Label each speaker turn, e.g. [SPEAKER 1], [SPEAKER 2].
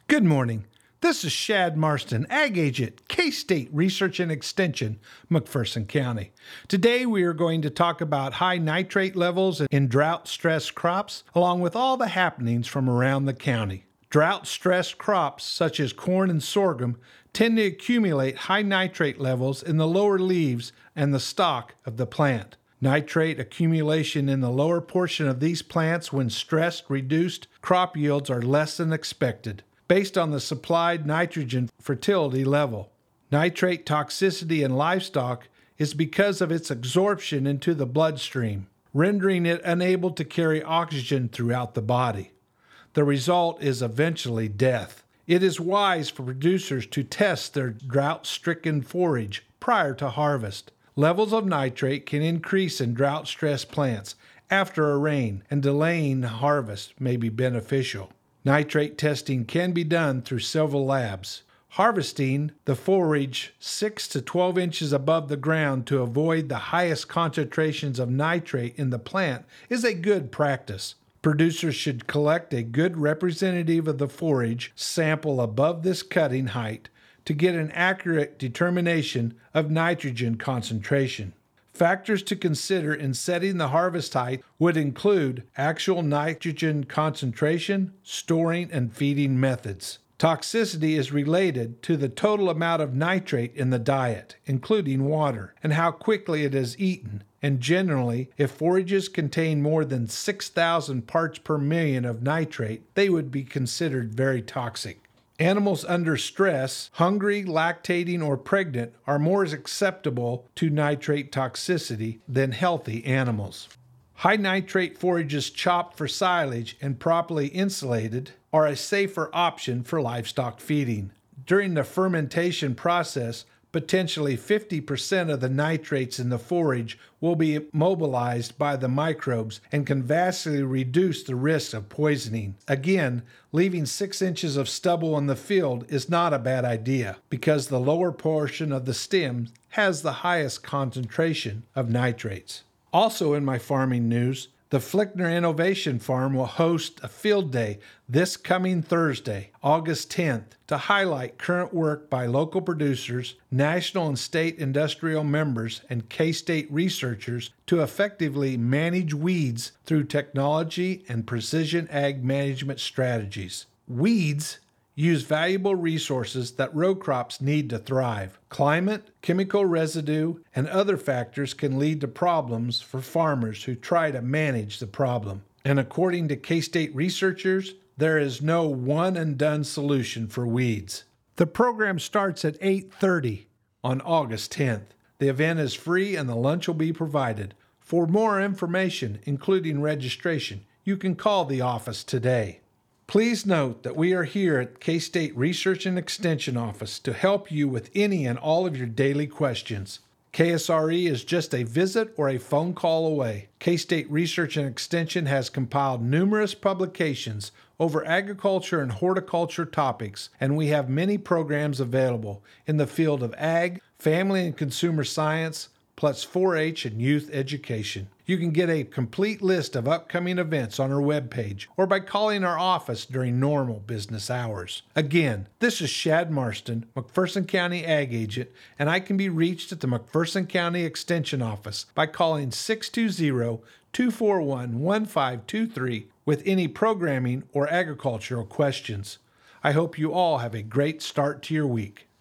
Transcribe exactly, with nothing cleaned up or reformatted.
[SPEAKER 1] Good morning. This is Shad Marston, Ag Agent, K-State Research and Extension, McPherson County. Today we are going to talk about high nitrate levels in drought-stressed crops, along with all the happenings from around the county. Drought-stressed crops, such as corn and sorghum, tend to accumulate high nitrate levels in the lower leaves and the stalk of the plant. Nitrate accumulation in the lower portion of these plants when stressed reduced crop yields are less than expected, based on the supplied nitrogen fertility level. Nitrate toxicity in livestock is because of its absorption into the bloodstream, rendering it unable to carry oxygen throughout the body. The result is eventually death. It is wise for producers to test their drought-stricken forage prior to harvest. Levels of nitrate can increase in drought-stressed plants after a rain, and delaying harvest may be beneficial. Nitrate testing can be done through several labs. Harvesting the forage six to twelve inches above the ground to avoid the highest concentrations of nitrate in the plant is a good practice. Producers should collect a good representative of the forage sample above this cutting height to get an accurate determination of nitrogen concentration. Factors to consider in setting the harvest height would include actual nitrogen concentration, storing, and feeding methods. Toxicity is related to the total amount of nitrate in the diet, including water, and how quickly it is eaten. And generally, if forages contain more than six thousand parts per million of nitrate, they would be considered very toxic. Animals under stress, hungry, lactating, or pregnant are more acceptable to nitrate toxicity than healthy animals. High nitrate forages chopped for silage and properly insulated are a safer option for livestock feeding. During the fermentation process, potentially fifty percent of the nitrates in the forage will be mobilized by the microbes and can vastly reduce the risk of poisoning. Again, leaving six inches of stubble in the field is not a bad idea because the lower portion of the stem has the highest concentration of nitrates. Also in my farming news, the Flickner Innovation Farm will host a field day this coming Thursday, August tenth, to highlight current work by local producers, national and state industrial members, and K-State researchers to effectively manage weeds through technology and precision ag management strategies. Weeds use valuable resources that row crops need to thrive. Climate, chemical residue, and other factors can lead to problems for farmers who try to manage the problem. And according to K-State researchers, there is no one-and-done solution for weeds. The program starts at eight thirty on August tenth. The event is free and the lunch will be provided. For more information, including registration, you can call the office today. Please note that we are here at K-State Research and Extension Office to help you with any and all of your daily questions. K S R E is just a visit or a phone call away. K-State Research and Extension has compiled numerous publications over agriculture and horticulture topics, and we have many programs available in the field of ag, family and consumer science, plus four H and youth education. You can get a complete list of upcoming events on our webpage or by calling our office during normal business hours. Again, this is Shad Marston, McPherson County Ag Agent, and I can be reached at the McPherson County Extension Office by calling six two zero, two four one, one five two three with any programming or agricultural questions. I hope you all have a great start to your week.